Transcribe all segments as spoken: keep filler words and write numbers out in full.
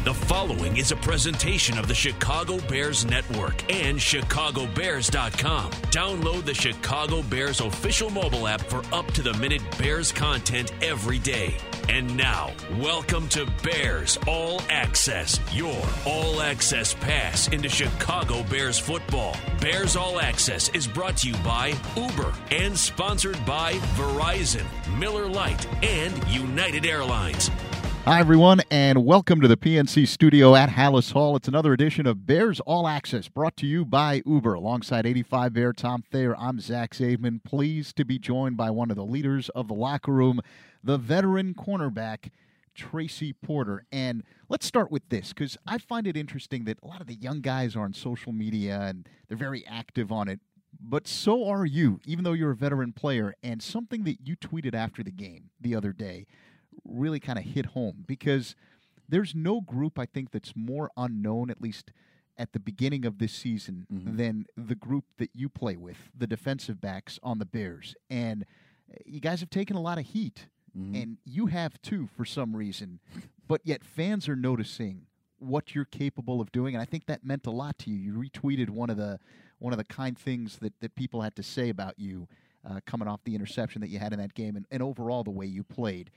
The following is a presentation of the Chicago Bears Network and Chicago Bears dot com. Download the Chicago Bears official mobile app for up-to-the-minute Bears content every day. And now, welcome to Bears All Access, your all-access pass into Chicago Bears football. Bears All Access is brought to you by Uber and sponsored by Verizon, Miller Lite, and United Airlines. Hi, everyone, and welcome to the P N C studio at Halas Hall. It's another edition of Bears All Access, brought to you by Uber. Alongside eighty-five Bear Tom Thayer, I'm Zach Zaveman, pleased to be joined by one of the leaders of the locker room, the veteran cornerback, Tracy Porter. And let's start with this, because I find it interesting that a lot of the young guys are on social media, and they're very active on it. But so are you, even though you're a veteran player. And something that you tweeted after the game the other day really kind of hit home, because there's no group, I think, that's more unknown, at least at the beginning of this season, mm-hmm. than the group that you play with, the defensive backs on the Bears. And you guys have taken a lot of heat, mm-hmm. and you have too for some reason, but yet fans are noticing what you're capable of doing, and I think that meant a lot to you. You retweeted one of the one of the kind things that, that people had to say about you uh, coming off the interception that you had in that game, and, and overall the way you played.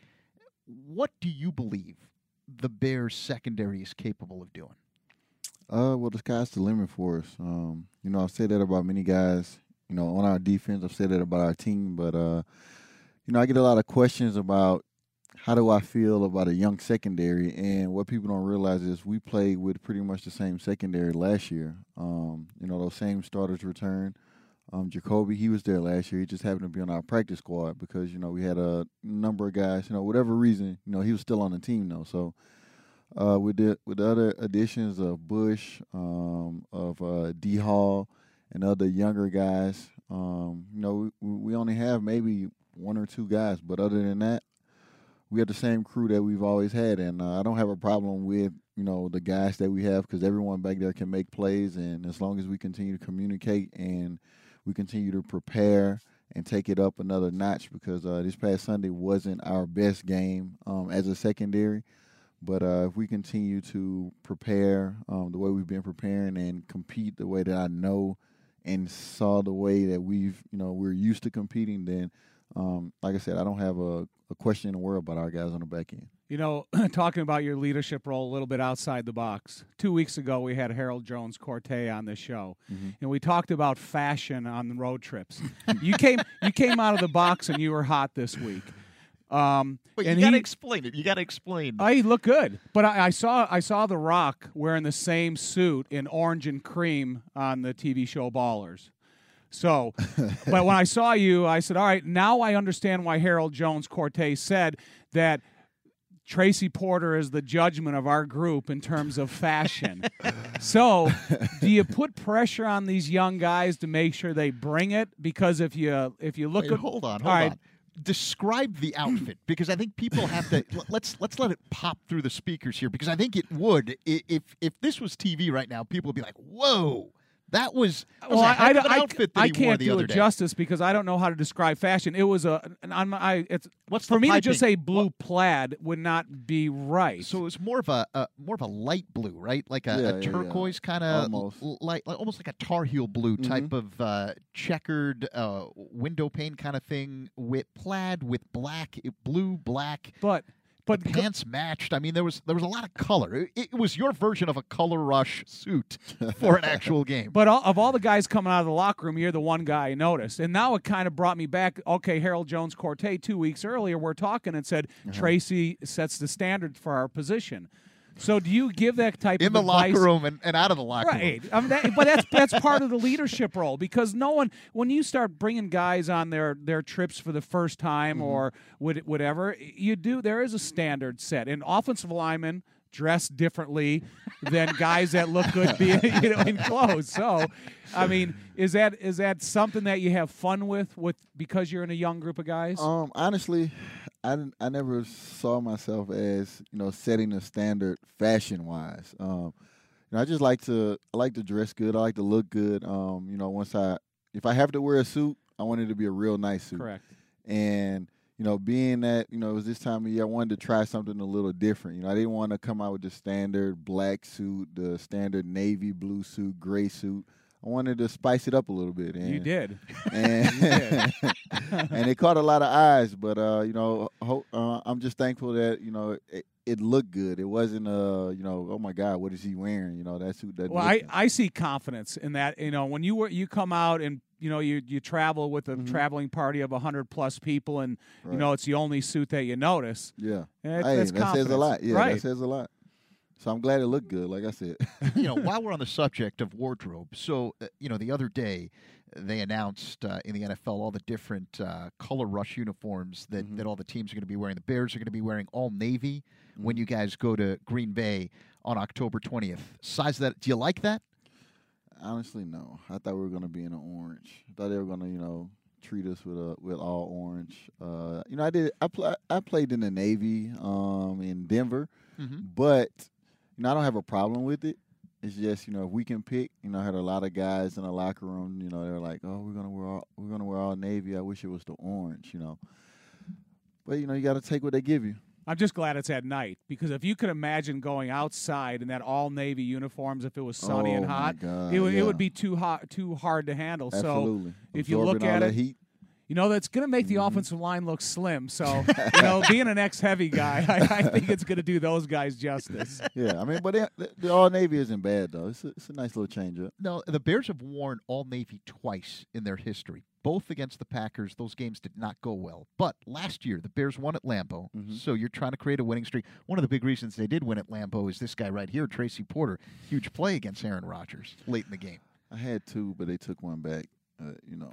What do you believe the Bears secondary is capable of doing? Uh, well, the sky's the limit for us. Um, you know, I've said that about many guys, you know, on our defense. I've said that about our team. But, uh, you know, I get a lot of questions about how do I feel about a young secondary. And what people don't realize is we played with pretty much the same secondary last year. Um, you know, those same starters return. Um, Jacoby, he was there last year. He just happened to be on our practice squad because, you know, we had a number of guys, you know, whatever reason, you know, he was still on the team, though. So uh, with, the, with the other additions of Bush, um, of uh, D. Hall, and other younger guys, um, you know, we, we only have maybe one or two guys. But other than that, we have the same crew that we've always had. And uh, I don't have a problem with, you know, the guys that we have, because everyone back there can make plays. And as long as we continue to communicate and we continue to prepare and take it up another notch, because uh, this past Sunday wasn't our best game um, as a secondary. But uh, if we continue to prepare um, the way we've been preparing and compete the way that I know and saw the way that we've, you know, we're used to competing, then, um, like I said, I don't have a, a question in the world about our guys on the back end. You know, talking about your leadership role a little bit outside the box, two weeks ago we had Harold Jones-Corte on this show, mm-hmm. and we talked about fashion on the road trips. you came you came out of the box and you were hot this week. Um, but and you got to he, explain it. You got to explain. Oh, he looked good, but I, I saw I saw The Rock wearing the same suit in orange and cream on the T V show Ballers. So, but when I saw you, I said, all right, now I understand why Harold Jones-Corte said that Tracy Porter is the judgment of our group in terms of fashion. So, do you put pressure on these young guys to make sure they bring it? Because if you if you look Wait, at hold on, hold all right, on. Describe the outfit, because I think people have to let's let's let it pop through the speakers here, because I think it would if if this was T V right now, people would be like, "Whoa." That was, that was well, a heck I, of an I, outfit that I he can't wore the do other it day. justice because I don't know how to describe fashion. It was a, an, on my, it's What's for the me piping? to just say blue what? plaid would not be right. So it was more of a, a more of a light blue, right? Like a, Yeah, a yeah, turquoise yeah. kind of Almost. light, like, almost like a tar heel blue Mm-hmm. type of uh, checkered uh, window pane kind of thing with plaid with black, blue, black. but but The pants matched. I mean, there was there was a lot of color. It, it was your version of a color rush suit for an actual game. But all, of all the guys coming out of the locker room, you're the one guy I noticed. And now it kind of brought me back. Okay, Harold Jones-Corte, two weeks earlier, we're talking and said, uh-huh. Tracy sets the standard for our position. So do you give that type in of the advice? locker room and, and out of the locker right. room? I mean, that, but that's that's part of the leadership role, because no one, when you start bringing guys on their, their trips for the first time mm-hmm. or whatever, you do. There is a standard set, and offensive linemen dress differently than guys that look good being, you know, in clothes. So, I mean, is that is that something that you have fun with with because you're in a young group of guys? Um, honestly, I, I never saw myself as, you know, setting a standard fashion wise. Um, you know, I just like to I like to dress good. I like to look good. Um, you know, once I if I have to wear a suit, I want it to be a real nice suit. Correct. And you know, being that, you know, it was this time of year, I wanted to try something a little different. You know, I didn't want to come out with the standard black suit, the standard navy blue suit, gray suit. I wanted to spice it up a little bit. And, You did. And, You did. and it caught a lot of eyes. But, uh, you know, ho- uh, I'm just thankful that, you know, it, it looked good. It wasn't, uh, you know, oh, my God, what is he wearing? You know, that suit. That Well, I, I see confidence in that. You know, when you were, you come out and, you know, you you travel with a Mhm. traveling party of one hundred plus people and, Right. you know, it's the only suit that you notice. Yeah. It, Hey, that's that says confidence. a lot. Yeah, right. that says a lot. So I'm glad it looked good, like I said. You know, while we're on the subject of wardrobe, so, uh, you know, the other day they announced uh, in the N F L all the different uh, color rush uniforms that, Mhm. that all the teams are going to be wearing. The Bears are going to be wearing all navy when Mhm. you guys go to Green Bay on October twentieth. Size that, do you like that? Honestly, no. I thought we were going to be in an orange. I thought they were going to, you know, treat us with a with all orange. Uh, you know, I did. I pl- I played in the Navy um, in Denver, Mm-hmm. but you know, I don't have a problem with it. It's just, you know, if we can pick. You know, I had a lot of guys in the locker room. You know, they were like, "Oh, we're gonna wear all, we're gonna wear all navy. I wish it was the orange." You know, but you know, you got to take what they give you. I'm just glad it's at night because if you could imagine going outside in that all navy uniforms, if it was sunny oh and hot, my God, it would yeah. it would be too hot, too hard to handle. Absolutely. So if you Absorbing look all at that it, heat. you know that's going to make the Mhm. offensive line look slim. So you know, being an ex-heavy guy, I, I think it's going to do those guys justice. Yeah, I mean, but it, the, the all navy isn't bad though. It's a, it's a nice little change up. No, the Bears have worn all navy twice in their history, both against the Packers. Those games did not go well. But last year, the Bears won at Lambeau, Mhm. so you're trying to create a winning streak. One of the big reasons they did win at Lambeau is this guy right here, Tracy Porter. Huge play against Aaron Rodgers late in the game. I had two, but they took one back. Uh, you know,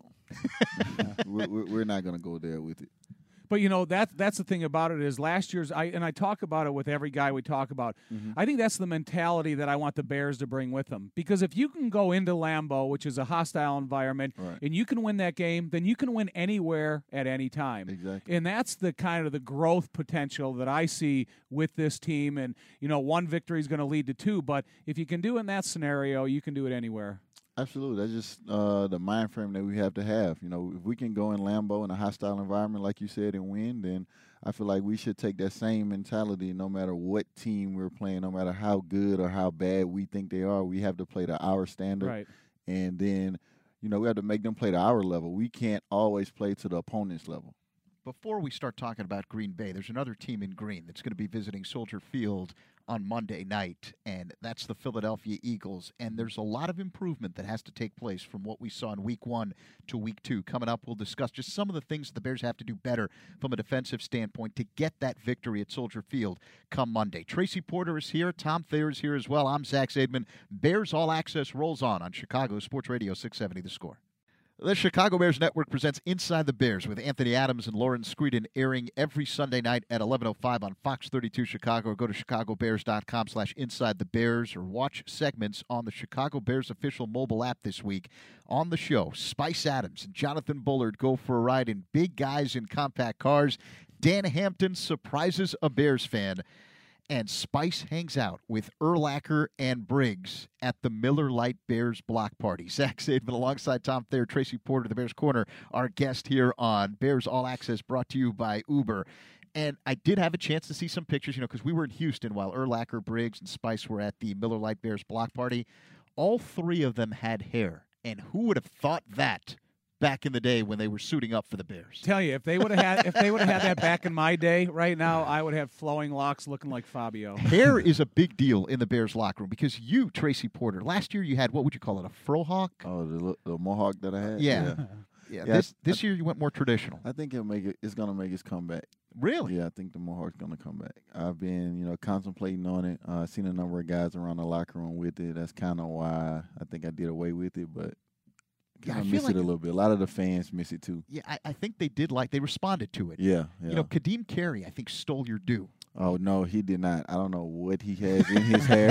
we're, we're, we're not going to go there with it. But you know that that's the thing about it is last year's I and I talk about it with every guy we talk about. Mhm. I think that's the mentality that I want the Bears to bring with them because if you can go into Lambeau, which is a hostile environment, Right. and you can win that game, then you can win anywhere at any time. Exactly. And that's the kind of the growth potential that I see with this team. And you know, one victory is going to lead to two, but if you can do it in that scenario, you can do it anywhere. Absolutely. That's just uh, the mind frame that we have to have. You know, if we can go in Lambeau in a hostile environment, like you said, and win, then I feel like we should take that same mentality no matter what team we're playing, no matter how good or how bad we think they are. We have to play to our standard. Right. And then, you know, we have to make them play to our level. We can't always play to the opponent's level. Before we start talking about Green Bay, there's another team in green that's going to be visiting Soldier Field on Monday night, and that's the Philadelphia Eagles. And there's a lot of improvement that has to take place from what we saw in week one to week two. Coming up, we'll discuss just some of the things that the Bears have to do better from a defensive standpoint to get that victory at Soldier Field come Monday. Tracy Porter is here. Tom Thayer is here as well. I'm Zach Zaidman. Bears All Access rolls on on Chicago Sports Radio six seventy The Score. The Chicago Bears Network presents Inside the Bears with Anthony Adams and Lauren Screeden, airing every Sunday night at eleven oh five on Fox thirty-two Chicago. Or go to chicago bears dot com slash inside the bears or watch segments on the Chicago Bears official mobile app this week. On the show, Spice Adams and Jonathan Bullard go for a ride in big guys in compact cars. Dan Hampton surprises a Bears fan. And Spice hangs out with Urlacher and Briggs at the Miller Lite Bears block party. Zach Zaidman alongside Tom Thayer, Tracy Porter, the Bears Corner, our guest here on Bears All Access, brought to you by Uber. And I did have a chance to see some pictures, you know, because we were in Houston while Urlacher, Briggs, and Spice were at the Miller Lite Bears block party. All three of them had hair. And who would have thought that back in the day when they were suiting up for the Bears? Tell you, if they would have had if they would have had that back in my day, right now I would have flowing locks looking like Fabio. Hair is a big deal in the Bears locker room because you, Tracy Porter, last year you had, what would you call it, a frohawk? Oh, the, the mohawk that I had? Yeah. Yeah. Yeah, Yeah, this I- this year you went more traditional. I think it'll make it, it's going to make its comeback. Really? Yeah, I think the mohawk's going to come back. I've been, you know, contemplating on it. Uh, I've seen a number of guys around the locker room with it. That's kind of why I think I did away with it, but Yeah, kind I of feel miss like it a little bit. A lot of the fans miss it too. Yeah, I, I think they did like, they responded to it. Yeah, yeah. You know, Kadeem Carey, I think, stole your due. Oh no, he did not. I don't know what he has in his hair.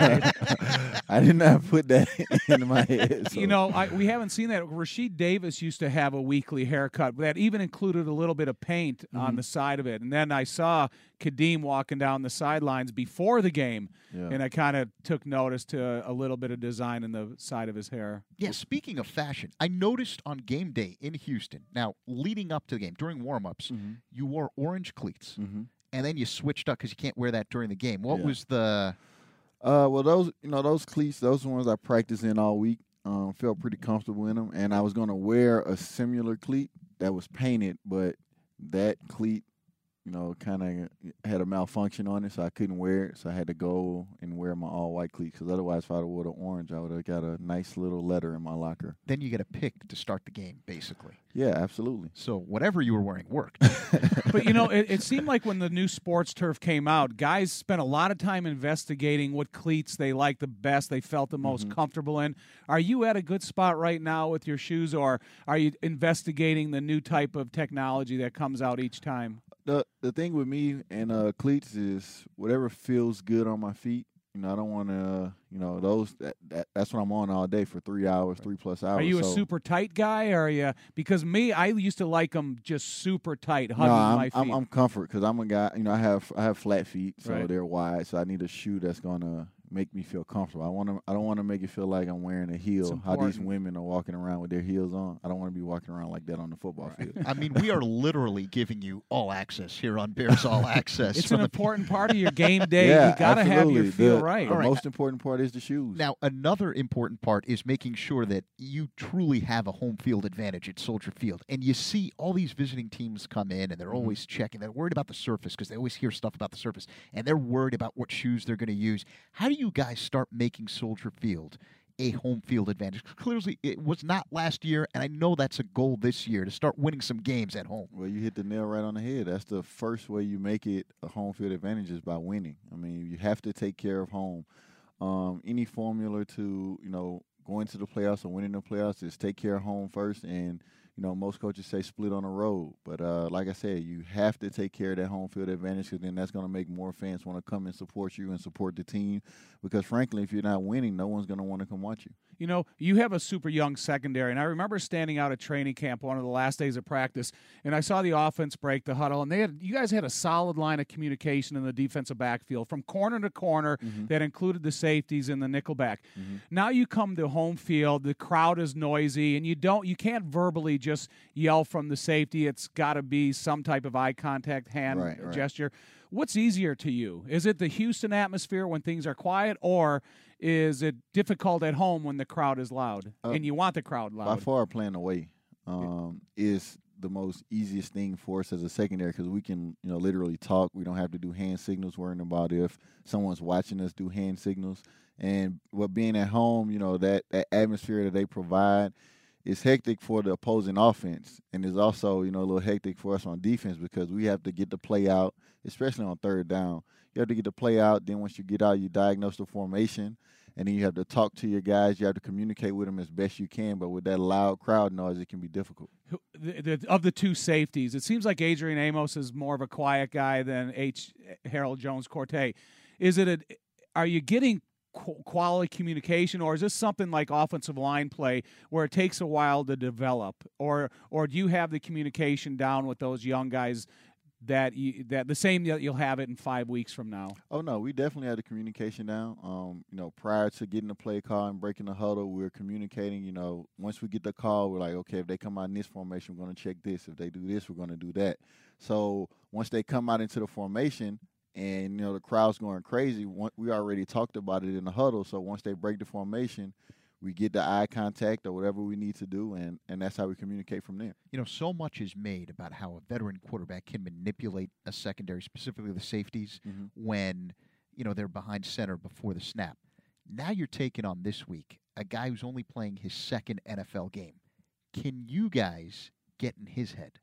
I did not put that in my head. So. You know, I, we haven't seen that. Rasheed Davis used to have a weekly haircut that even included a little bit of paint mm-hmm. on the side of it. And then I saw Kadeem walking down the sidelines before the game, yeah. and I kind of took notice to a, a little bit of design in the side of his hair. Yeah, speaking of fashion, I noticed on game day in Houston, now leading up to the game, during warm-ups, mm-hmm. you wore orange cleats. Mm-hmm. And then you switched up because you can't wear that during the game. What yeah. was the? Uh, well, those you know those cleats, those ones I practiced in all week. Um, felt pretty comfortable in them, and I was going to wear a similar cleat that was painted, but that cleat, you know, kind of had a malfunction on it, so I couldn't wear it. So I had to go and wear my all-white cleat, because otherwise, if I would have worn the orange, I would have got a nice little letter in my locker. Then you get a pick to start the game, basically. Yeah, absolutely. So whatever you were wearing worked. But, you know, it, it seemed like when the new sports turf came out, guys spent a lot of time investigating what cleats they liked the best, they felt the most mm-hmm. comfortable in. Are you at a good spot right now with your shoes, or are you investigating the new type of technology that comes out each time? The the thing with me and uh, cleats is whatever feels good on my feet. You know, I don't want to, uh, you know, those, that, that that's what I'm on all day for three hours, three plus hours. Are you so. a super tight guy, or are you, because me, I used to like them just super tight, hugging no, I'm, my feet. I'm, I'm comfort, because I'm a guy, you know, I have I have flat feet, so right. they're wide, so I need a shoe that's going to make me feel comfortable. I want to. I don't want to make it feel like I'm wearing a heel. How these women are walking around with their heels on. I don't want to be walking around like that on the football right. field. I mean, we are literally giving you all access here on Bears All Access. It's an important part of your game day. Yeah, you got to have your feel the, right. The right. most important part is the shoes. Now, another important part is making sure that you truly have a home field advantage at Soldier Field. And you see all these visiting teams come in, and they're mm-hmm. always checking. They're worried about the surface because they always hear stuff about the surface, and they're worried about what shoes they're going to use. How do you guys start making Soldier Field a home field advantage? Clearly, it was not last year, and I know that's a goal this year, to start winning some games at home. Well, you hit the nail right on the head. That's the first way you make it a home field advantage, is by winning. I mean, you have to take care of home. Um, any formula to, you know, going to the playoffs or winning the playoffs is take care of home first, and you know, most coaches say split on the road. But uh, like I said, you have to take care of that home field advantage, because then that's going to make more fans want to come and support you and support the team. Because, frankly, if you're not winning, no one's going to want to come watch you. You know, you have a super young secondary, and I remember standing out at training camp one of the last days of practice, and I saw the offense break the huddle, and they had you guys had a solid line of communication in the defensive backfield from corner to corner mm-hmm. that included the safeties and the nickelback. Mm-hmm. Now you come to home field, the crowd is noisy, and you don't you can't verbally just yell from the safety. It's got to be some type of eye contact, hand right, right. gesture. What's easier to you? Is it the Houston atmosphere when things are quiet, or is it difficult at home when the crowd is loud uh, and you want the crowd loud? By far, playing away um, is the most easiest thing for us as a secondary, because we can, you know, literally talk. We don't have to do hand signals, worrying about if someone's watching us do hand signals. And what being at home, you know, that, that atmosphere that they provide, it's hectic for the opposing offense, and it's also, you know, a little hectic for us on defense, because we have to get the play out, especially on third down. You have to get the play out. Then once you get out, you diagnose the formation, and then you have to talk to your guys. You have to communicate with them as best you can. But with that loud crowd noise, it can be difficult. The, the, of the two safeties, it seems like Adrian Amos is more of a quiet guy than H. Harold Jones-Corte. Is it a? Are you getting quality communication, or is this something like offensive line play where it takes a while to develop, or or do you have the communication down with those young guys that you, that the same that you'll have it in five weeks from now? Oh no, we definitely had the communication down. Um, you know, prior to getting the play call and breaking the huddle, we were communicating. You know, once we get the call, we're like, okay, if they come out in this formation, we're going to check this. If they do this, we're going to do that. So once they come out into the formation, and, you know, the crowd's going crazy, we already talked about it in the huddle. So once they break the formation, we get the eye contact or whatever we need to do, and, and that's how we communicate from there. You know, so much is made about how a veteran quarterback can manipulate a secondary, specifically the safeties, mm-hmm. when, you know, they're behind center before the snap. Now you're taking on this week a guy who's only playing his second N F L game. Can you guys get in his head?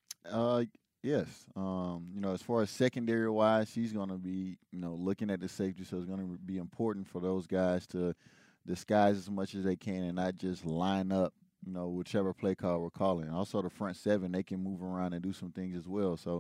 Uh Yes. Um, you know, as far as secondary-wise, she's going to be, you know, looking at the safety, so it's going to be important for those guys to disguise as much as they can and not just line up, you know, whichever play call we're calling. Also, the front seven, they can move around and do some things as well. So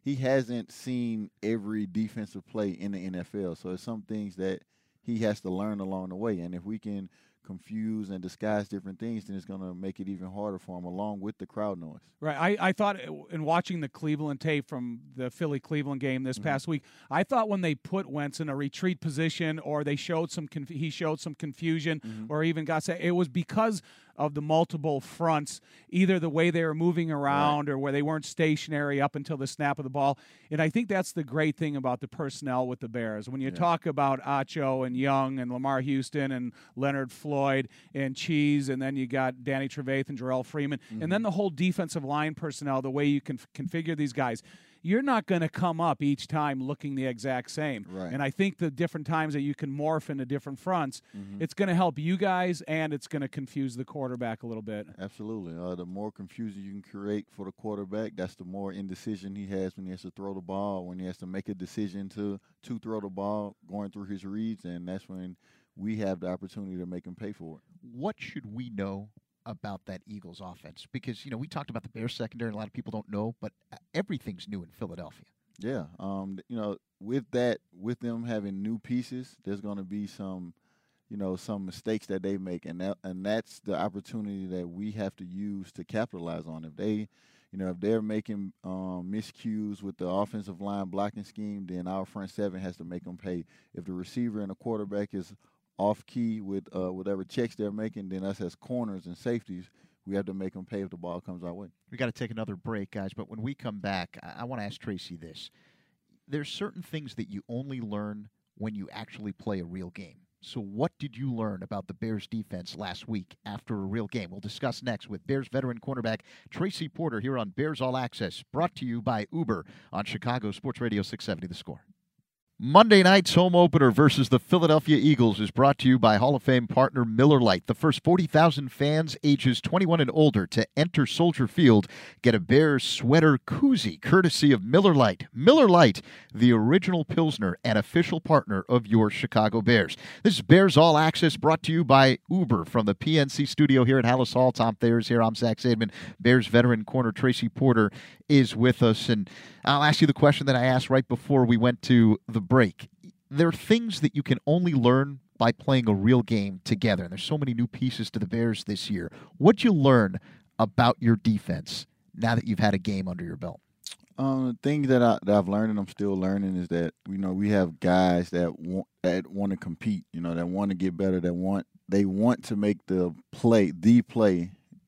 he hasn't seen every defensive play in the N F L. So it's some things that he has to learn along the way. And if we can confuse and disguise different things, then it's going to make it even harder for him, along with the crowd noise. Right. I, I thought in watching the Cleveland tape from the Philly-Cleveland game this mm-hmm. past week, I thought when they put Wentz in a retreat position, or they showed some conf- he showed some confusion, mm-hmm. or even got it was because of the multiple fronts, either the way they were moving around right. or where they weren't stationary up until the snap of the ball. And I think that's the great thing about the personnel with the Bears. When you yeah. talk about Acho and Young and Lamar Houston and Leonard Floyd and Cheese, and then you got Danny Trevathan and Jarrell Freeman, mm-hmm. and then the whole defensive line personnel, the way you can f- configure these guys, you're not going to come up each time looking the exact same. Right. And I think the different times that you can morph into different fronts, mm-hmm. it's going to help you guys, and it's going to confuse the quarterback a little bit. Absolutely. Uh, the more confusion you can create for the quarterback, that's the more indecision he has when he has to throw the ball, when he has to make a decision to, to throw the ball, going through his reads, and that's when we have the opportunity to make him pay for it. What should we know about that Eagles offense? Because, you know, we talked about the Bears secondary, and a lot of people don't know, but everything's new in Philadelphia. Yeah. Um, you know, with that, with them having new pieces, there's going to be some, you know, some mistakes that they make, and that, and that's the opportunity that we have to use to capitalize on. If they, you know, if they're making um, miscues with the offensive line blocking scheme, then our front seven has to make them pay. If the receiver and the quarterback is off key with uh, whatever checks they're making, then us as corners and safeties, we have to make them pay if the ball comes our way. We got to take another break, guys, but when we come back, I, I want to ask Tracy this. There's certain things that you only learn when you actually play a real game. So what did you learn about the Bears defense last week after a real game? We'll discuss next with Bears veteran cornerback Tracy Porter here on Bears All Access, brought to you by Uber on Chicago Sports Radio six seventy The Score. Monday night's home opener versus the Philadelphia Eagles is brought to you by Hall of Fame partner Miller Lite. The first forty thousand fans ages twenty-one and older to enter Soldier Field get a Bears sweater koozie courtesy of Miller Lite. Miller Lite, the original Pilsner and official partner of your Chicago Bears. This is Bears All Access brought to you by Uber from the P N C studio here at Hallis Hall. Tom Thayer's here. I'm Zach Zaidman. Bears veteran corner Tracy Porter is with us. And I'll ask you the question that I asked right before we went to the break. There are things that you can only learn by playing a real game together. And there's so many new pieces to the Bears this year. What'd you learn about your defense now that you've had a game under your belt? Um, the thing that, I, that I've learned and I'm still learning is that, you know, we have guys that want, that want to compete, you know, that want to get better, that want they want to make the play, the play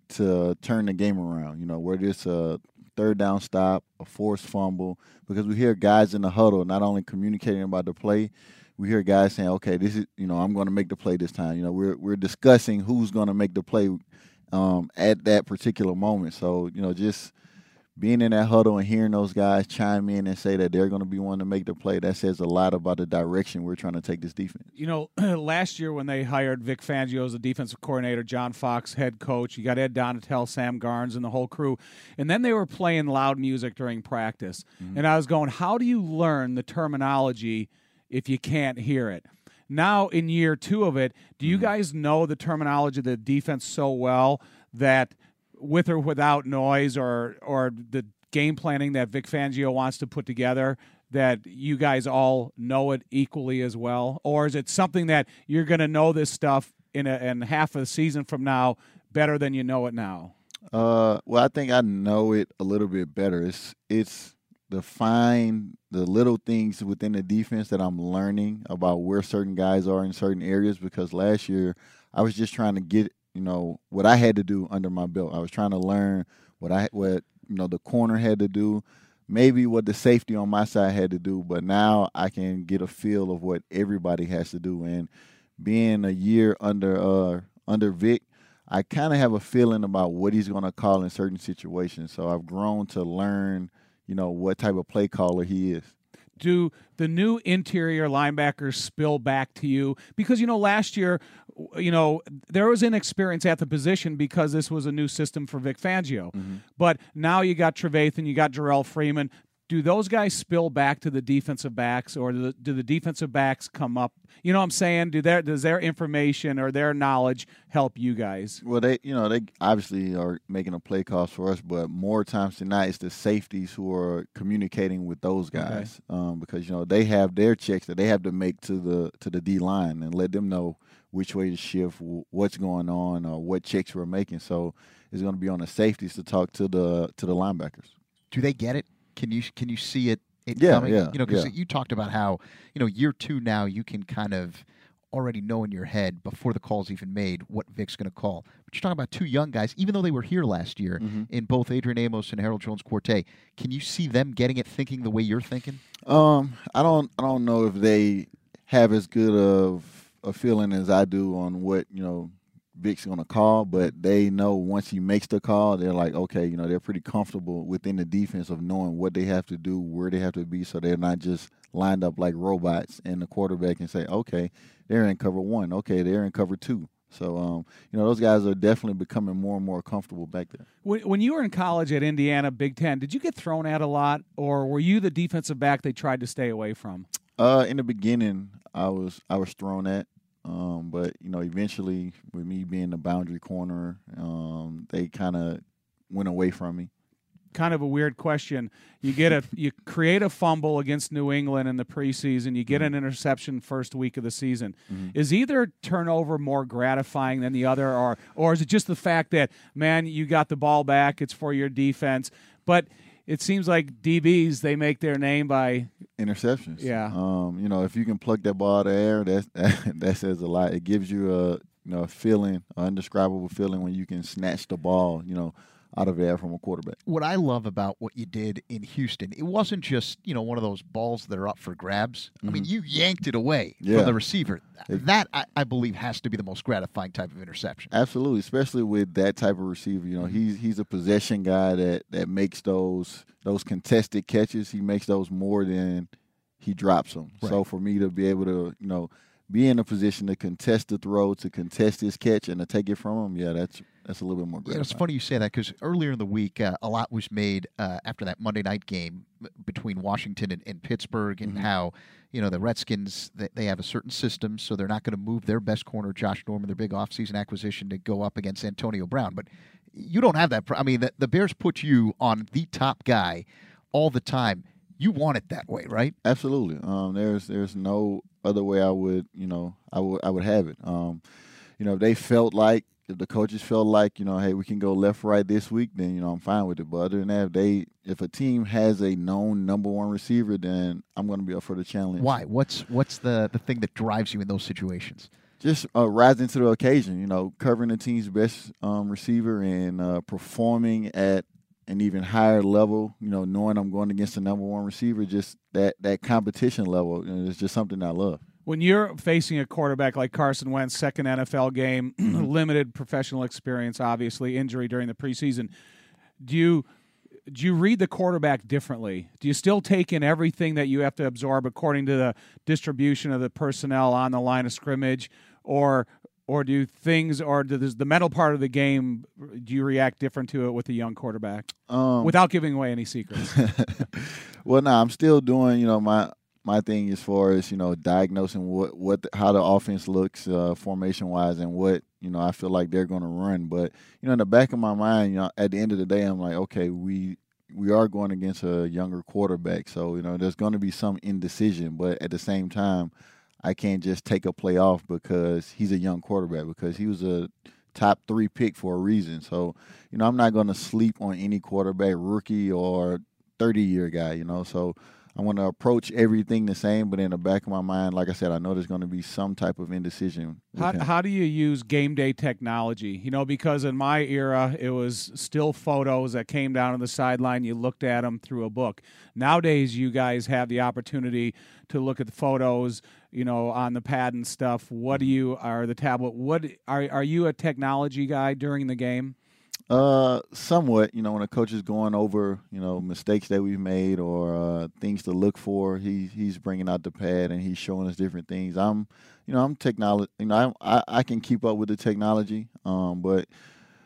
to turn the game around, you know, whether it's a third down stop, a forced fumble, because we hear guys in the huddle not only communicating about the play, we hear guys saying, okay, this is, you know, I'm going to make the play this time. You know, we're we're discussing who's going to make the play um, at that particular moment. So, you know, just being in that huddle and hearing those guys chime in and say that they're going to be one to make the play, that says a lot about the direction we're trying to take this defense. You know, last year when they hired Vic Fangio as the defensive coordinator, John Fox head coach, you got Ed Donatel, Sam Garnes, and the whole crew, and then they were playing loud music during practice. Mm-hmm. And I was going, how do you learn the terminology if you can't hear it? Now, in year two of it, do you mm-hmm. guys know the terminology of the defense so well that – with or without noise or or the game planning that Vic Fangio wants to put together, that you guys all know it equally as well? Or is it something that you're going to know this stuff in, a, in half a season from now better than you know it now? Uh, well, I think I know it a little bit better. It's it's the fine, the little things within the defense that I'm learning about where certain guys are in certain areas, because last year I was just trying to get – you know, what I had to do under my belt. I was trying to learn what I what you know the corner had to do, maybe what the safety on my side had to do, but now I can get a feel of what everybody has to do. And being a year under uh under Vic, I kind of have a feeling about what he's going to call in certain situations. So I've grown to learn, you know, what type of play caller he is. Do the new interior linebackers spill back to you? Because, you know, last year, you know, there was inexperience at the position because this was a new system for Vic Fangio. Mm-hmm. But now you got Trevathan, you got Jarrell Freeman. do those guys spill back to the defensive backs, or do the, do the defensive backs come up? You know what I'm saying? Do their does their information or their knowledge help you guys? Well, they you know they obviously are making a play calls for us, but more times than not, it's the safeties who are communicating with those guys, okay. um, because you know they have their checks that they have to make to the to the D line and let them know which way to shift, what's going on, or what checks we're making. So it's going to be on the safeties to talk to the to the linebackers. Do they get it? Can you can you see it, it yeah, coming? Yeah, you know, because yeah. you talked about how, you know, year two now you can kind of already know in your head before the call's even made what Vic's going to call. But you're talking about two young guys, even though they were here last year mm-hmm. in both Adrian Amos and Harold Jones-Quartey. Can you see them getting it, thinking the way you're thinking? Um, I don't I don't know if they have as good of a feeling as I do on what, you know, Vic's going to call, but they know once he makes the call, they're like, okay, you know, they're pretty comfortable within the defense of knowing what they have to do, where they have to be, so they're not just lined up like robots and the quarterback can say, okay, they're in cover one, okay, they're in cover two. So, um, you know, those guys are definitely becoming more and more comfortable back there. When, when you were in college at Indiana, Big Ten, did you get thrown at a lot, or were you the defensive back they tried to stay away from? Uh, in the beginning, I was I was thrown at. Um, but, you know, eventually with me being the boundary corner, um, they kind of went away from me. Kind of a weird question. You get a you create a fumble against New England in the preseason. You get an interception first week of the season. Mm-hmm. Is either turnover more gratifying than the other, or or is it just the fact that, man, you got the ball back, it's for your defense? But it seems like D Bs, they make their name by interceptions. Yeah. Um, you know, if you can pluck that ball out of the air, that's, that, that says a lot. It gives you a, you know, a feeling, an indescribable feeling when you can snatch the ball, you know, out of the air from a quarterback. What I love about what you did in Houston, it wasn't just, you know, one of those balls that are up for grabs. Mm-hmm. I mean, you yanked it away yeah. from the receiver. That, I, I believe, has to be the most gratifying type of interception. Absolutely, especially with that type of receiver. You know, he's he's a possession guy that, that makes those those contested catches. He makes those more than he drops them. Right. So for me to be able to, you know, be in a position to contest the throw, to contest his catch, and to take it from him, yeah, that's that's a little bit more gratifying. Yeah, it's funny you say that because earlier in the week, uh, a lot was made uh, after that Monday night game between Washington and, and Pittsburgh, and mm-hmm. how, you know, the Redskins, they, they have a certain system, so they're not going to move their best corner, Josh Norman, their big offseason acquisition, to go up against Antonio Brown. But you don't have that. I mean, the, the Bears put you on the top guy all the time. You want it that way, right? Absolutely. Um, there's there's no other way I would, you know, I would I would have it. Um, you know, if they felt like, if the coaches felt like, you know, hey, we can go left, right this week, then, you know, I'm fine with it. But other than that, if they, if a team has a known number one receiver, then I'm going to be up for the challenge. Why? What's what's the, the thing that drives you in those situations? Just uh, rising to the occasion, you know, covering the team's best um, receiver and uh, performing at an even higher level, you know, knowing I'm going against the number one receiver, just that, that competition level, you know, it's just something I love. When you're facing a quarterback like Carson Wentz, second N F L game, limited professional experience, obviously, injury during the preseason, do you do you read the quarterback differently? Do you still take in everything that you have to absorb according to the distribution of the personnel on the line of scrimmage, or or do things, or does the mental part of the game, do you react different to it with a young quarterback, um, without giving away any secrets? Well, no, nah, I'm still doing, you know, my my thing as far as, you know, diagnosing what, what the, how the offense looks uh, formation-wise and what, you know, I feel like they're going to run. But, you know, in the back of my mind, you know, at the end of the day, I'm like, okay, we we are going against a younger quarterback. So, you know, there's going to be some indecision. But at the same time, I can't just take a play off because he's a young quarterback, because he was a top three pick for a reason. So, you know, I'm not going to sleep on any quarterback, rookie or thirty-year guy, you know. So I'm going to approach everything the same, but in the back of my mind, like I said, I know there's going to be some type of indecision. How, how do you use game day technology? You know, because in my era, it was still photos that came down on the sideline. You looked at them through a book. Nowadays, you guys have the opportunity to look at the photos, you know, on the pad and stuff. What do you, or the tablet, what are, are you a technology guy during the game? Uh, somewhat. You know, when a coach is going over, you know, mistakes that we've made or uh, things to look for, he he's bringing out the pad and he's showing us different things. I'm, you know, I'm technology. You know, I I, I can keep up with the technology. Um, but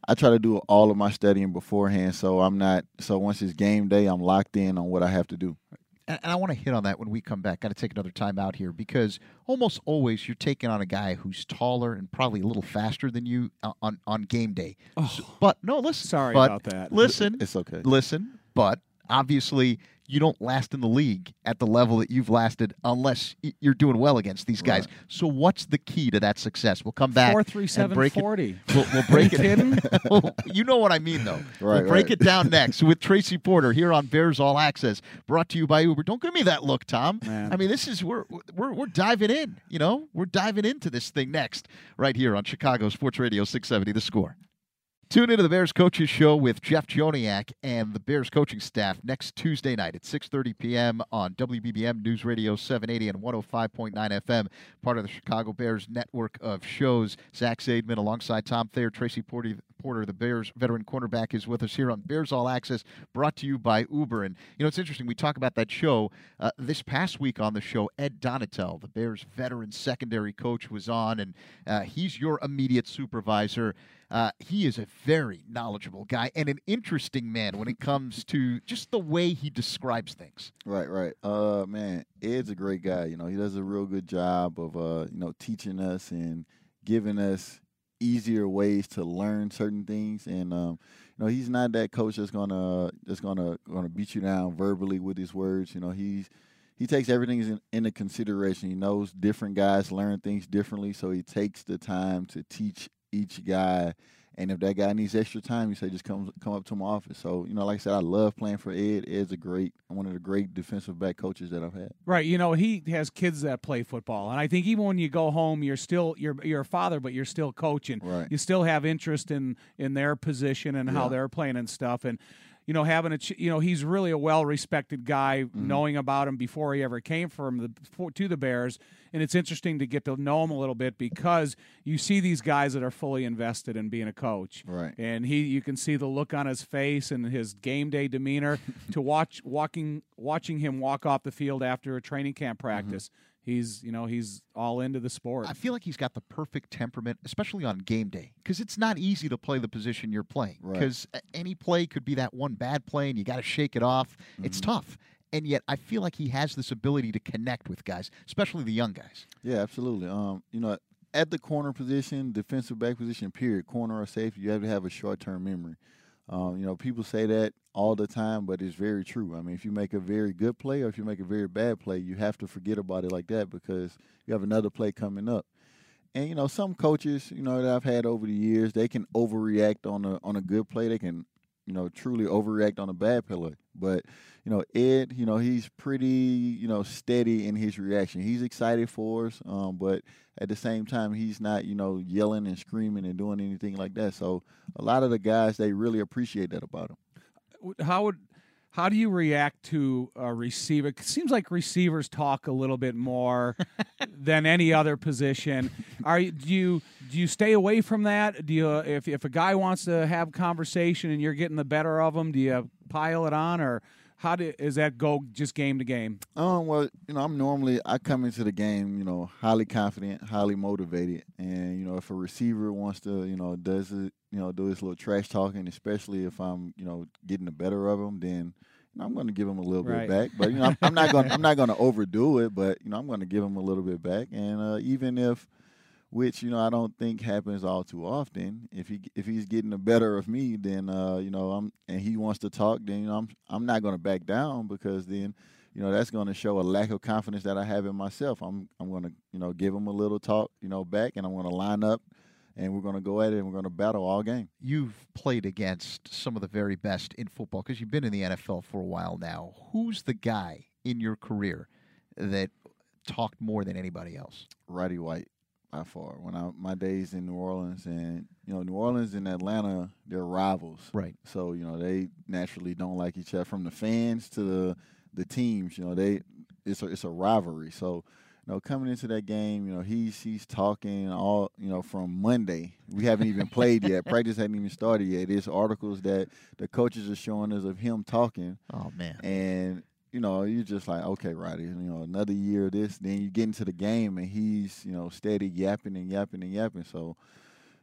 I try to do all of my studying beforehand, so I'm not. So once it's game day, I'm locked in on what I have to do. And I want to hit on that when we come back. Got to take another time out here because almost always you're taking on a guy who's taller and probably a little faster than you on, on game day. Oh, So- but no, listen. sorry but about that. Listen, It's okay. listen. But obviously, you don't last in the league at the level that you've lasted unless y- you're doing well against these guys. Right. So what's the key to that success? We'll come back Four three and seven break it. forty. We'll, we'll break You it. kidding? Well, you know what I mean, though. Right, we'll break right. it down next with Tracy Porter here on Bears All Access, brought to you by Uber. Don't give me that look, Tom. Man. I mean, this is we're we're we're diving in. You know, we're diving into this thing next, right here on Chicago Sports Radio six seventy The Score. Tune into the Bears Coaches Show with Jeff Joniak and the Bears coaching staff next Tuesday night at six thirty p.m. on W B B M News Radio seven eighty and one oh five point nine F M, part of the Chicago Bears network of shows. Zach Zaidman alongside Tom Thayer, Tracy Porter, Porter, the Bears veteran cornerback, is with us here on Bears All Access, brought to you by Uber. And, you know, it's interesting. We talk about that show. Uh, this past week on the show, Ed Donatel, the Bears veteran secondary coach, was on, and uh, he's your immediate supervisor. Uh, he is a very knowledgeable guy and an interesting man when it comes to just the way he describes things. Right, right. Uh, man, Ed's a great guy. You know, he does a real good job of, uh, you know, teaching us and giving us easier ways to learn certain things. And, um, you know, he's not that coach that's gonna that's gonna gonna beat you down verbally with his words. You know, he's he takes everything in, into consideration. He knows different guys learn things differently, so he takes the time to teach each guy. And if that guy needs extra time, you say just come come up to my office. So, you know, like I said, I love playing for Ed. Ed's a great, one of the great defensive back coaches that I've had. Right, you know, he has kids that play football, and I think even when you go home, you're still you're you're a father, but you're still coaching. Right. You still have interest in in their position and how Yeah. they're playing and stuff, and you know, having a ch- you know, he's really a well-respected guy. Mm-hmm. Knowing about him before he ever came from the for, to the Bears, and it's interesting to get to know him a little bit because you see these guys that are fully invested in being a coach. Right. And he, you can see the look on his face and his game day demeanor. to watch walking, watching him walk off the field after a training camp practice, he's, you know, he's all into the sport. I feel like he's got the perfect temperament, especially on game day, because it's not easy to play the position you're playing. Right. Because any play could be that one bad play, and you got to shake it off. It's tough. And yet I feel like he has this ability to connect with guys, especially the young guys. Yeah, absolutely. Um, you know, at the corner position, defensive back position, period, corner or safety, you have to have a short-term memory. Um, you know, people say that all the time, but it's very true. I mean, if you make a very good play or if you make a very bad play, you have to forget about it like that because you have another play coming up. And, you know, some coaches, you know, that I've had over the years, they can overreact on a on a good play. They can, you know, truly overreact on a bad play. But, you know, Ed, you know, he's pretty, you know, steady in his reaction. He's excited for us, um, but at the same time, he's not, you know, yelling and screaming and doing anything like that. So a lot of the guys, they really appreciate that about him. How would how do you react to a receiver? It seems like receivers talk a little bit more than any other position. Are you, do you do you stay away from that? Do you if if a guy wants to have conversation and you're getting the better of him, do you pile it on, or how do, does that go just game to game? Um, well, you know, I'm normally I come into the game, you know, highly confident, highly motivated, and you know, if a receiver wants to, you know, does it, you know, do his little trash talking, especially if I'm, you know, getting the better of him, then you know, I'm going to give him a little Right. bit back. But you know, I'm, I'm not going, I'm not going to overdo it, but you know, I'm going to give him a little bit back, and uh, even if, which you know, I don't think happens all too often. If he if he's getting the better of me, then uh, you know, I'm and he wants to talk, then you know, I'm I'm not going to back down because then. You know, that's going to show a lack of confidence that I have in myself. I'm I'm going to, you know, give him a little talk, you know, back, and I'm going to line up, and we're going to go at it, and we're going to battle all game. You've played against some of the very best in football because you've been in the N F L for a while now. Who's the guy in your career that talked more than anybody else? Roddy White, by far. When I my days in New Orleans, and you know, New Orleans and Atlanta, they're rivals. Right. So you know, they naturally don't like each other. From the fans to the the teams, you know, they it's a it's a rivalry. So, you know, coming into that game, you know, he's he's talking all, you know, from Monday. We haven't even played yet. Practice hadn't even started yet. There's articles that the coaches are showing us of him talking. Oh, man. And, you know, you're just like, okay, Roddy, you know, another year of this. Then you get into the game and he's, you know, steady yapping and yapping and yapping. So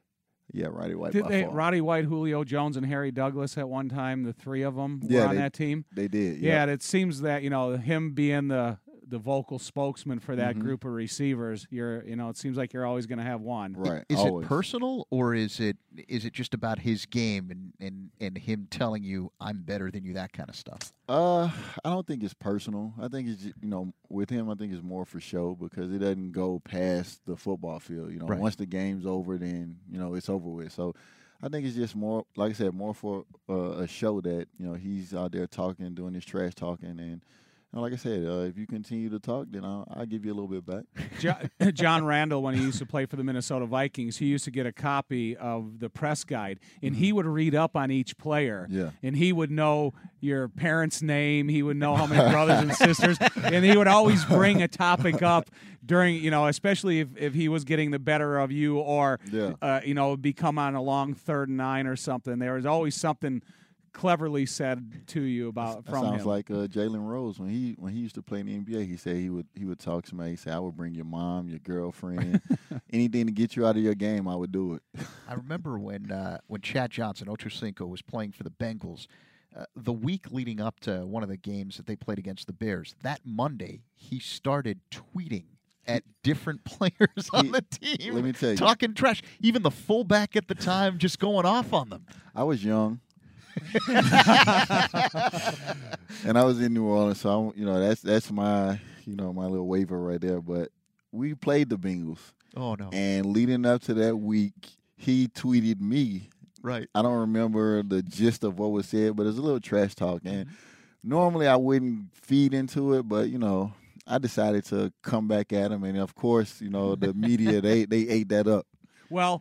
Yeah, Roddy White. Did by they, far. Roddy White, Julio Jones, and Harry Douglas at one time, the three of them Yeah, were on they- that team? They did. Yeah, Yeah. and it seems that, you know, him being the the vocal spokesman for that Mhm. group of receivers, you're, you know, it seems like you're always going to have one. Right. Is always. it personal, or is it is it just about his game and, and, and him telling you I'm better than you, that kind of stuff? Uh, I don't think it's personal. I think it's ju- you know with him, I think it's more for show because it doesn't go past the football field. You know, Right. once the game's over, then you know it's over with. So I think it's just more, like I said, more for uh, a show that you know he's out there talking, doing his trash talking, and you know, like I said, uh, if you continue to talk, then I'll, I'll give you a little bit back. Jo- John Randall, when he used to play for the Minnesota Vikings, he used to get a copy of the press guide, and he would read up on each player. Yeah. And he would know your parents' name. He would know how many brothers and sisters. And he would always bring a topic up during, you know, especially if, if he was getting the better of you or, Yeah. uh, you know, become on a long third and nine or something. There was always something cleverly said to you about That from sounds him. like uh, Jalen Rose when he when he used to play in the N B A. He said he would he would talk to me. He said I would bring your mom, your girlfriend, anything to get you out of your game. I would do it. I remember when uh, when Chad Johnson, Ocho Cinco, was playing for the Bengals. Uh, the week leading up to one of the games that they played against the Bears, that Monday, he started tweeting at different players on He- the team. let me tell you. Talking trash. Even the fullback at the time just going off on them. I was young. And I was in New Orleans, so I, you know that's that's my you know my little waiver right there. But we played the Bengals, Oh, no. and leading up to that week, he tweeted me. Right. I don't remember the gist of what was said, but it's a little trash talk. And normally I wouldn't feed into it, but you know I decided to come back at him, and of course you know the media they they ate that up. Well,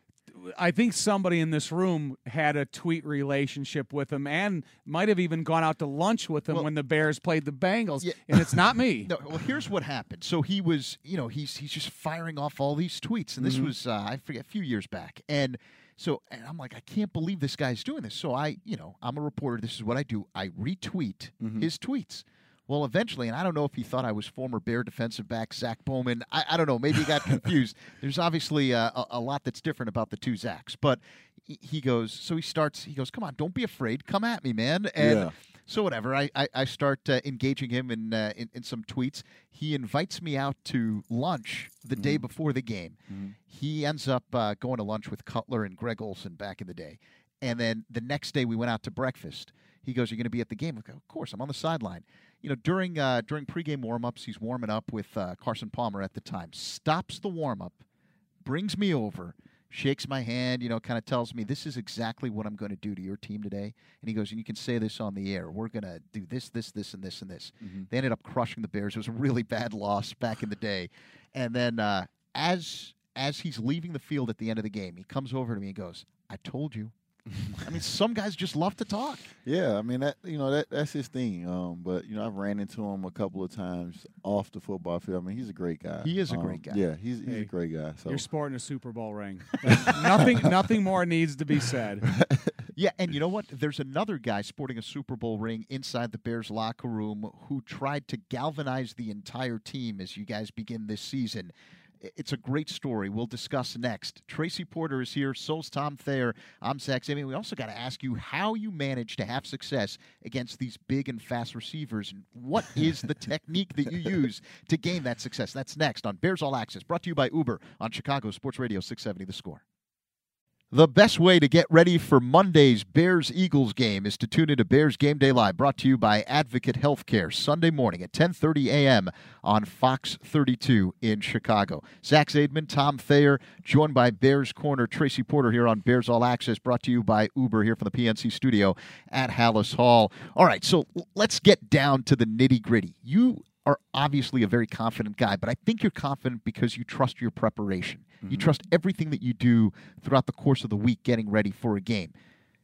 I think somebody in this room had a tweet relationship with him and might have even gone out to lunch with him Well- when the Bears played the Bengals. Yeah. And it's not me. No, well, here's what happened. So he was, you know, he's he's just firing off all these tweets, and this Mhm. was, uh, I forget, a few years back, and so and I'm like, I can't believe this guy's doing this. So I, you know, I'm a reporter. This is what I do. I retweet Mhm. his tweets. Well, eventually, and I don't know if he thought I was former Bear defensive back Zach Bowman. I, I don't know. Maybe he got confused. There's obviously uh, a, a lot that's different about the two Zachs. But he- he goes, so he starts, he goes, come on, don't be afraid. Come at me, man. And Yeah. so whatever, I, I, I start uh, engaging him in, uh, in in some tweets. He invites me out to lunch the day before the game. Mhm. He ends up uh, going to lunch with Cutler and Greg Olson back in the day. And then the next day we went out to breakfast. He goes, "You're going to be at the game?" I go, "Of course, I'm on the sideline." You know, during uh, during pregame warm-ups, he's warming up with uh, Carson Palmer at the time. Stops the warm-up, brings me over, shakes my hand, you know, kind of tells me, "This is exactly what I'm going to do to your team today." And he goes, "And you can say this on the air. We're going to do this, this, this, and this, and this." Mhm. They ended up crushing the Bears. It was a really bad loss back in the day. And then uh, as as he's leaving the field at the end of the game, he comes over to me and goes, "I told you." I mean, some guys just love to talk. Yeah, I mean that you know that that's his thing. Um, but you know I've ran into him a couple of times off the football field. I mean he's a great guy. He is a Um, great guy. Yeah, he's he's Hey, a great guy. So You're sporting a Super Bowl ring. nothing, nothing more needs to be said. Yeah, and you know what? There's another guy sporting a Super Bowl ring inside the Bears locker room who tried to galvanize the entire team as you guys begin this season. It's a great story. We'll discuss next. Tracy Porter is here. So's Tom Thayer. I'm Zach Zavian. We also got to ask you how you manage to have success against these big and fast receivers. And what is the technique that you use to gain that success? That's next on Bears All Access, brought to you by Uber on Chicago Sports Radio six seventy The Score. The best way to get ready for Monday's Bears-Eagles game is to tune into Bears Game Day Live, brought to you by Advocate Healthcare, Sunday morning at ten thirty a.m. on Fox thirty-two in Chicago. Zach Zaidman, Tom Thayer, joined by Bears corner Tracy Porter here on Bears All Access, brought to you by Uber here from the P N C studio at Hallis Hall. All right, so let's get down to the nitty-gritty. You are obviously a very confident guy, but I think you're confident because you trust your preparation. You trust everything that you do throughout the course of the week getting ready for a game.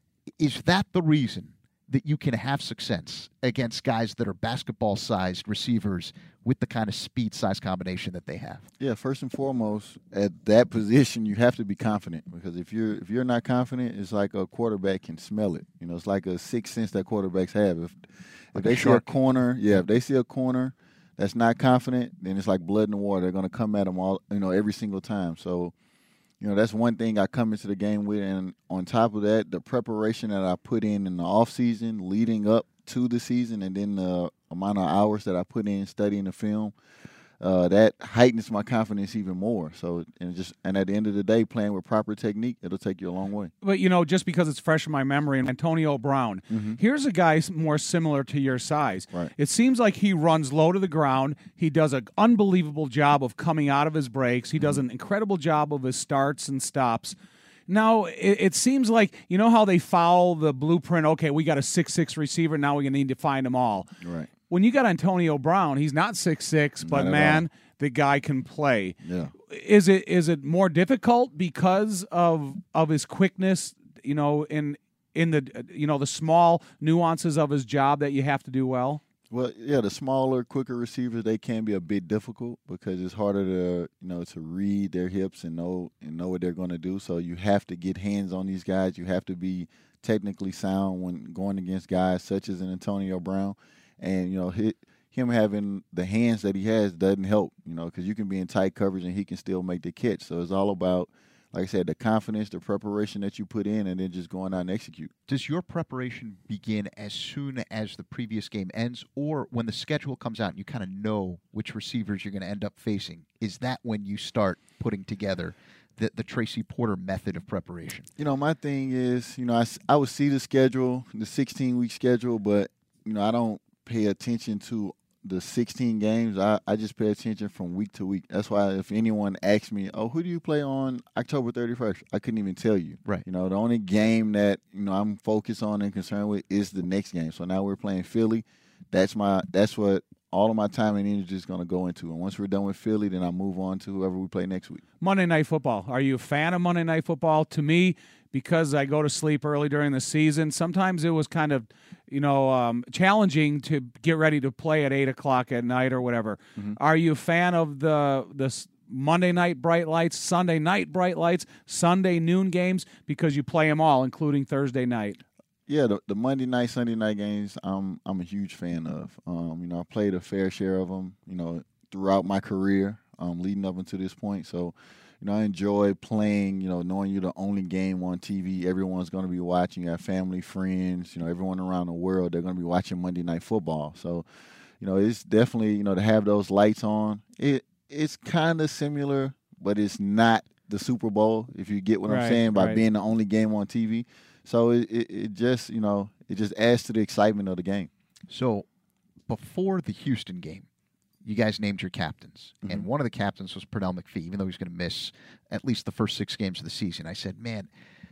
Is that the reason that you can have success against guys that are basketball-sized receivers with the kind of speed-size combination that they have? yeah, first and foremost, at that position, you have to be confident because if you're if you're not confident, it's like a quarterback can smell it. You know, it's like a sixth sense that quarterbacks have. If if they see a corner, yeah, if they see a corner that's not confident, then it's like blood in the water. They're going to come at them all, you know, every single time. So you know, that's one thing I come into the game with. And on top of that, the preparation that I put in in the off season leading up to the season, and then the amount of hours that I put in studying the film, uh, that heightens my confidence even more. So, and just and at the end of the day, playing with proper technique, it'll take you a long way. But, you know, just because it's fresh in my memory, Antonio Brown, mm-hmm. here's a guy more similar to your size. Right. It seems like he runs low to the ground. He does an unbelievable job of coming out of his breaks. He mm-hmm. does an incredible job of his starts and stops. Now, it, it seems like, you know how they foul the blueprint, okay, we got a six six receiver, now we need to find them all. Right. When you got Antonio Brown, he's not six six, but, man, all. the guy can play. Yeah. Is it is it more difficult because of of his quickness, you know, in in the you know the small nuances of his job that you have to do well? Well, yeah, the smaller, quicker receivers, they can be a bit difficult because it's harder to, you know, to read their hips and know and know what they're going to do. So you have to get hands on these guys. You have to be technically sound when going against guys such as an Antonio Brown. And, you know, hit, him having the hands that he has doesn't help, you know, because you can be in tight coverage and he can still make the catch. So it's all about, like I said, the confidence, the preparation that you put in, and then just going out and execute. Does your preparation begin as soon as the previous game ends, or when the schedule comes out and you kind of know which receivers you're going to end up facing? Is that when you start putting together the, the Tracy Porter method of preparation? You know, my thing is, you know, I, I would see the schedule, the sixteen-week schedule, but, you know, I don't pay attention to the sixteen games. I, I just pay attention from week to week. That's why if anyone asks me, oh, who do you play on October thirty-first? I couldn't even tell you. Right. You know, the only game that, you know, I'm focused on and concerned with is the next game. So now we're playing Philly. That's my that's what all of my time and energy is going to go into. And once we're done with Philly, then I move on to whoever we play next week. Monday Night Football. Are you a fan of Monday Night Football? To me, because I go to sleep early during the season, sometimes it was kind of, you know, um, challenging to get ready to play at eight o'clock at night or whatever. Mm-hmm. Are you a fan of the the Monday night bright lights, Sunday night bright lights, Sunday noon games, because you play them all, including Thursday night? Yeah, the, the Monday night, Sunday night games, I'm I'm a huge fan of. Um, you know, I played a fair share of them, you know, throughout my career, um, leading up until this point. So, you know, I enjoy playing, you know, knowing you're the only game on T V. Everyone's going to be watching. You have family, friends, you know, everyone around the world, they're going to be watching Monday Night Football. So, you know, it's definitely, you know, to have those lights on, it it's kind of similar, but it's not the Super Bowl, if you get what right, I'm saying, by right. being the only game on T V. So it, it, it just, you know, it just adds to the excitement of the game. So before the Houston game, you guys named your captains, mm-hmm. and one of the captains was Pernell McPhee, even though he's going to miss at least the first six games of the season. I said, man,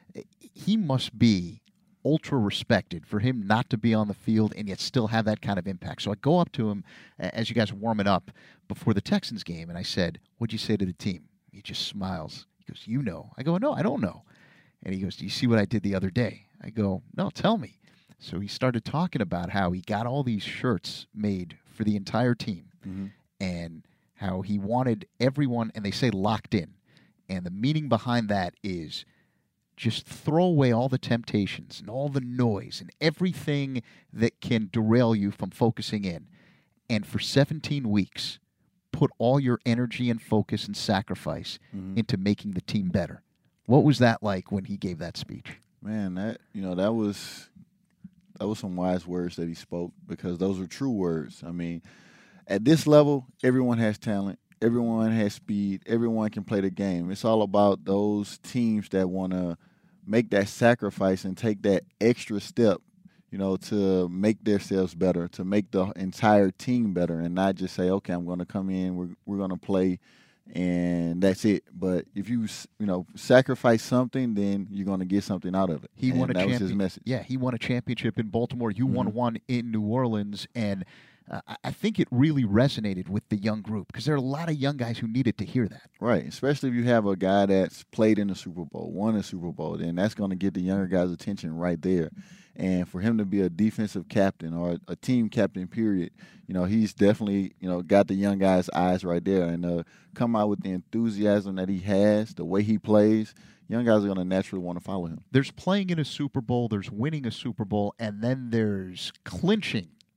he must be ultra respected for him not to be on the field and yet still have that kind of impact. So I go up to him as you guys are warming up before the Texans game, and I said, what'd you say to the team? He just smiles. He goes, you know. I go, no, I don't know. And he goes, do you see what I did the other day? I go, no, tell me. So he started talking about how he got all these shirts made for the entire team, mm-hmm. and how he wanted everyone, and they say locked in. And the meaning behind that is just throw away all the temptations and all the noise and everything that can derail you from focusing in. And for seventeen weeks, put all your energy and focus and sacrifice mm-hmm. into making the team better. What was that like when he gave that speech? Man, that you know that was that was some wise words that he spoke, because those were true words. I mean, at this level, everyone has talent, everyone has speed, everyone can play the game. It's all about those teams that want to make that sacrifice and take that extra step, you know, to make themselves better, to make the entire team better, and not just say, okay, I'm going to come in, we're we're going to play, and that's it. But if you, you know, sacrifice something, then you're going to get something out of it. He and won a that champion- was his message. Yeah, he won a championship in Baltimore. You mm-hmm. won one in New Orleans, and uh, I think it really resonated with the young group, because there are a lot of young guys who needed to hear that. Right, especially if you have a guy that's played in the Super Bowl, won a Super Bowl, then that's going to get the younger guys' attention right there. And for him to be a defensive captain or a team captain, period, you know, he's definitely, you know, got the young guys' eyes right there. And uh, come out with the enthusiasm that he has, the way he plays, young guys are going to naturally want to follow him. There's playing in a Super Bowl, there's winning a Super Bowl, and then there's clinching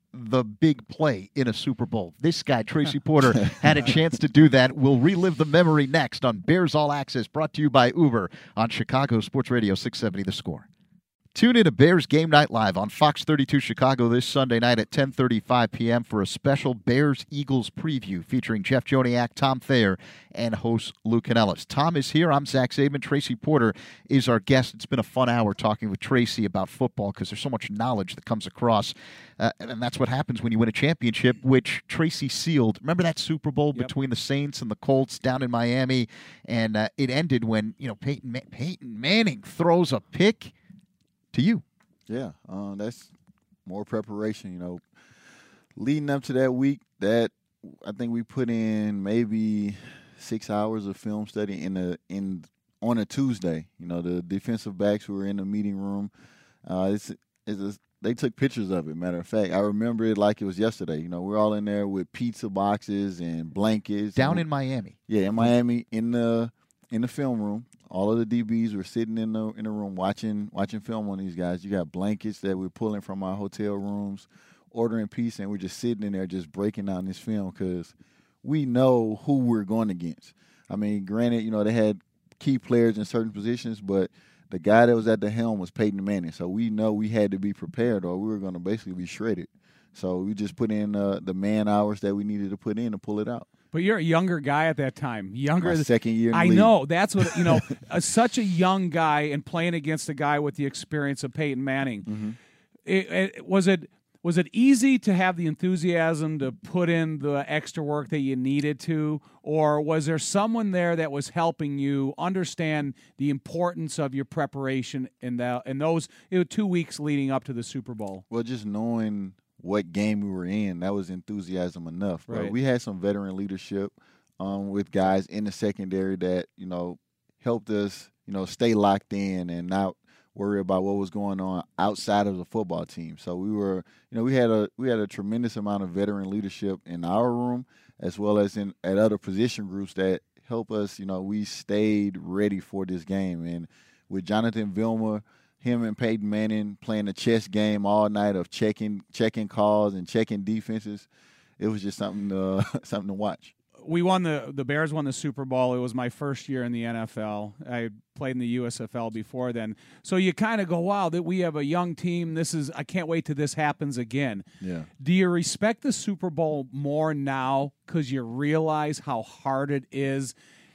the big play in a Super Bowl. This guy, Tracy Porter, had a chance to do that. We'll relive the memory next on Bears All Access, brought to you by Uber on Chicago Sports Radio six seventy The Score. Tune in to Bears Game Night Live on Fox thirty-two Chicago this Sunday night at ten thirty-five p.m. for a special Bears-Eagles preview featuring Jeff Joniak, Tom Thayer, and host Lou Canellis. Tom is here. I'm Zach Zaidman. Tracy Porter is our guest. It's been a fun hour talking with Tracy about football because there's so much knowledge that comes across, uh, and that's what happens when you win a championship, which Tracy sealed. Remember that Super Bowl yep. between the Saints and the Colts down in Miami, and uh, it ended when you know Peyton, Ma- Peyton Manning throws a pick to you. Yeah, um, that's more preparation, you know. Leading up to that week, that I think we put in maybe six hours of film study in a in on a Tuesday. You know, the defensive backs who were in the meeting room, uh, it's, it's a, they took pictures of it, matter of fact. I remember it like it was yesterday. You know, we're all in there with pizza boxes and blankets. Down and, in Miami. Yeah, in Miami, in the in the film room. All of the D Bs were sitting in the in the room watching watching film on these guys. You got blankets that we're pulling from our hotel rooms, ordering pizza, and we're just sitting in there just breaking down this film because we know who we're going against. I mean, granted, you know, they had key players in certain positions, but the guy that was at the helm was Peyton Manning. So we know we had to be prepared or we were going to basically be shredded. So we just put in uh, the man hours that we needed to put in to pull it out. But you're a younger guy at that time. Younger, My second year in the I league. know. That's what, you know, uh, such a young guy and playing against a guy with the experience of Peyton Manning. Mm-hmm. It, it, was it was it easy to have the enthusiasm to put in the extra work that you needed to, or was there someone there that was helping you understand the importance of your preparation in that in those you know, two weeks leading up to the Super Bowl? Well, just knowing what game we were in, that was enthusiasm enough. Right. But we had some veteran leadership um, with guys in the secondary that, you know, helped us, you know, stay locked in and not worry about what was going on outside of the football team. So we were, you know, we had a we had a tremendous amount of veteran leadership in our room as well as in at other position groups that help us, you know, we stayed ready for this game. And with Jonathan Vilma, him and Peyton Manning playing a chess game all night of checking checking calls and checking defenses, it was just something to, something to watch. We won the the Bears won the Super Bowl. It was my first year in the N F L. I played in the U S F L before then. So you kind of go, wow, that we have a young team. This is I can't wait till this happens again. Yeah. Do you respect the Super Bowl more now because you realize how hard it is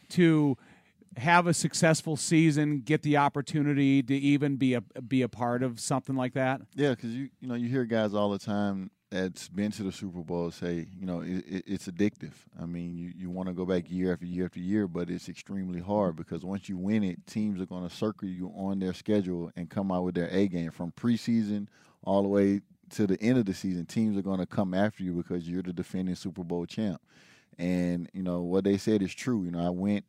to have a successful season, get the opportunity to even be a be a part of something like that? Yeah, because you you know you hear guys all the time that's been to the Super Bowl say, you know, it, it, it's addictive. I mean, you, you want to go back year after year after year, but it's extremely hard because once you win it, teams are going to circle you on their schedule and come out with their A game from preseason all the way to the end of the season. Teams are going to come after you because you're the defending Super Bowl champ. And, you know, what they said is true. You know, I went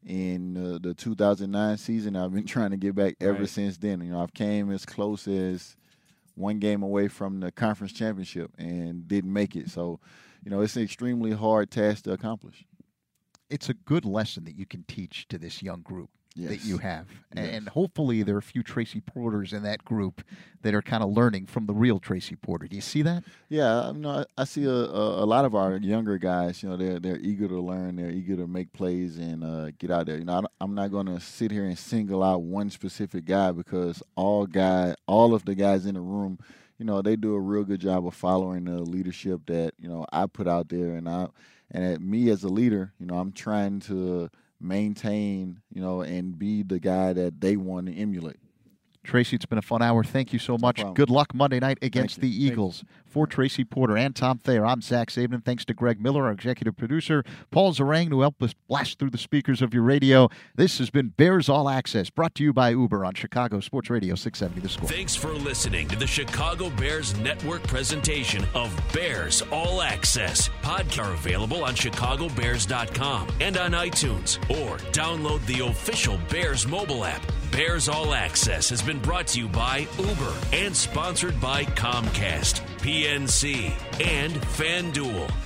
in uh, the two thousand nine season. I've been trying to get back ever right. since then. You know, I've came as close as one game away from the conference championship and didn't make it. So, you know, it's an extremely hard task to accomplish. It's a good lesson that you can teach to this young group yes. that you have. Yes. And hopefully there are a few Tracy Porters in that group that are kind of learning from the real Tracy Porter. Do you see that? Yeah, you know, I see a, a, a lot of our younger guys, you know, they're, they're eager to learn. They're eager to make plays and uh, get out there. You know, I'm not going to sit here and single out one specific guy because all guy, all of the guys in the room, you know, they do a real good job of following the leadership that, you know, I put out there. And I, and at me as a leader, you know, I'm trying to maintain, you know, and be the guy that they want to emulate. Tracy, it's been a fun hour. Thank you so much. No Good luck Monday night against the you. Eagles. For Tracy Porter and Tom Thayer, I'm Zach Zaidman. Thanks to Greg Miller, our executive producer, Paul Zarang, who helped us blast through the speakers of your radio. This has been Bears All Access, brought to you by Uber on Chicago Sports Radio six seventy The Score. Thanks for listening to the Chicago Bears Network presentation of Bears All Access. Podcasts are available on chicago bears dot com and on iTunes, or download the official Bears mobile app. Bears All Access has been brought to you by Uber and sponsored by Comcast, P N C, and FanDuel.